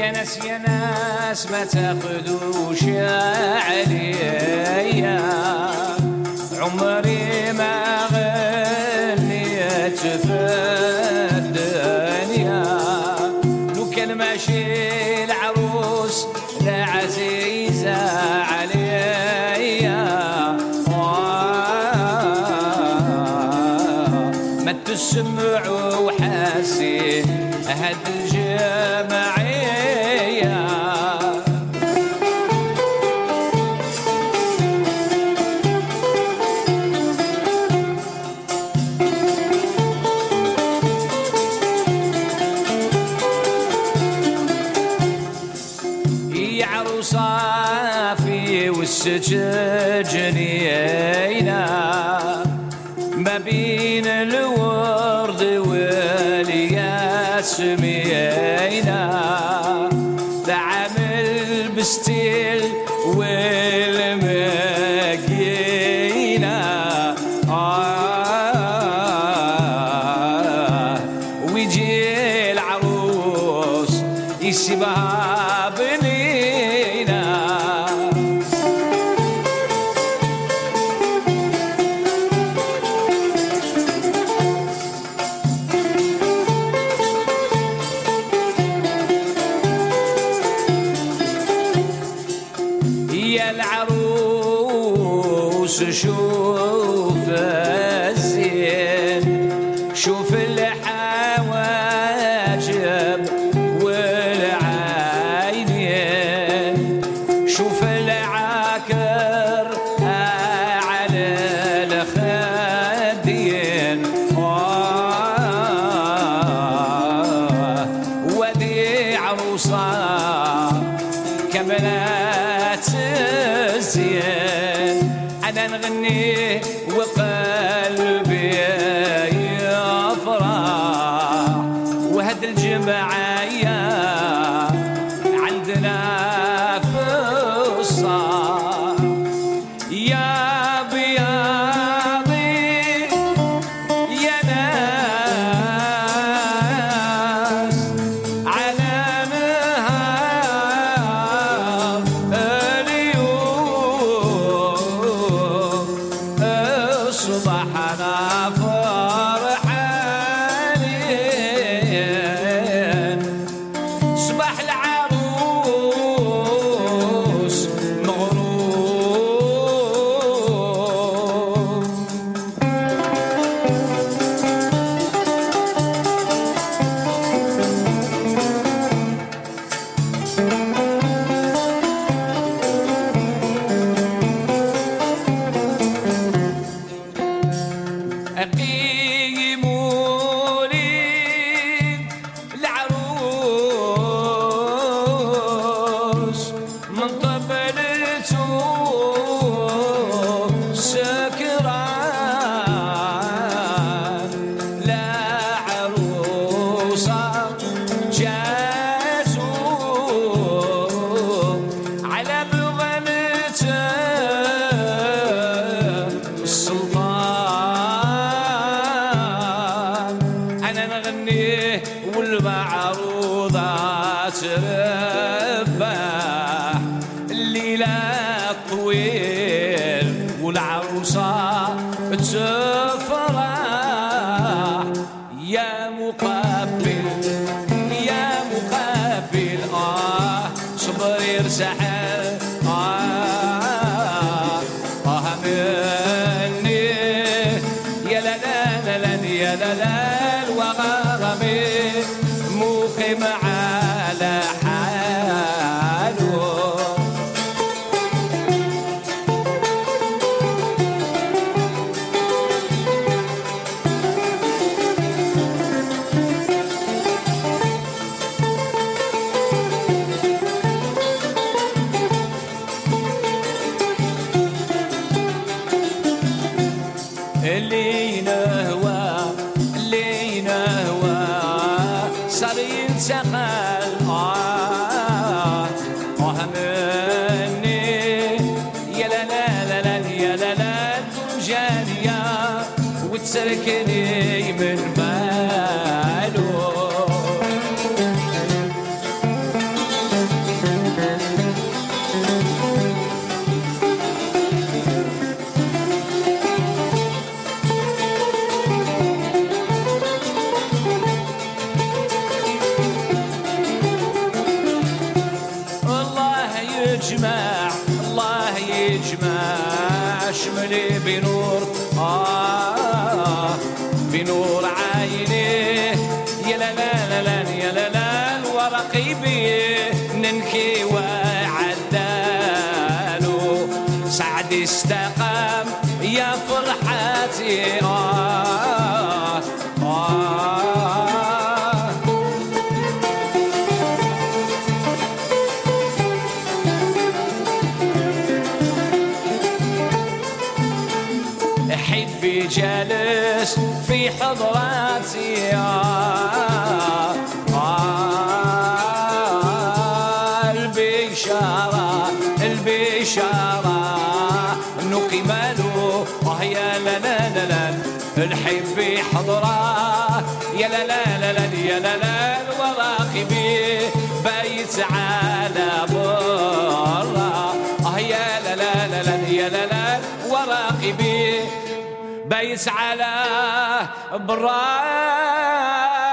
يا ناس ما تاخذوش عليا، عمري ما غنيت في الدنيا، لو كان ماشي العروس لا عزيزة عليا، ما تسمعوا وحاسي هاد الجمعية. يا عروسة في والسجنينا ما بين الورد والياسمينا، تعامل بستيل والمقينا، ويجي العروس يسيبها بنينا. يا العروس شوف الزين، شوف الحواجب والعينين، شوف العكر على الخدين، ودي عروسة كملت الزين، أنا نغني وقلبي يفرح، وهاد الجمعية عندنا في الصاح. يا بياضي يا ناس على نهار اليوم صبحنا فرحانين، صباح العروس مغروم. قيموا لي العروس من طبلته سكران، لا عروسة جازوا على بغلته السلطان، أنا نغنيه والمعروضة تربح، الليلة طويل والعروسة تفرح. يا مقبل يا مقبل صبر يرسح مني، يا لا لا لا يا لا لا وغرامي مقيم على حاله. شملي بنور بنور عينيه يا لا لا لا لا يا لا لا ورقيبي ننكي وعدالو سعد استقام يا فرحتي حبي جالس في حضراتي البشارة نقي مالو يا لا لا لا لا الحب حضره يا لا لا لا لا يا لا لا وراقبي بايت على برا يا لا لا لا لا يا لا لا وراقبي بايت على برا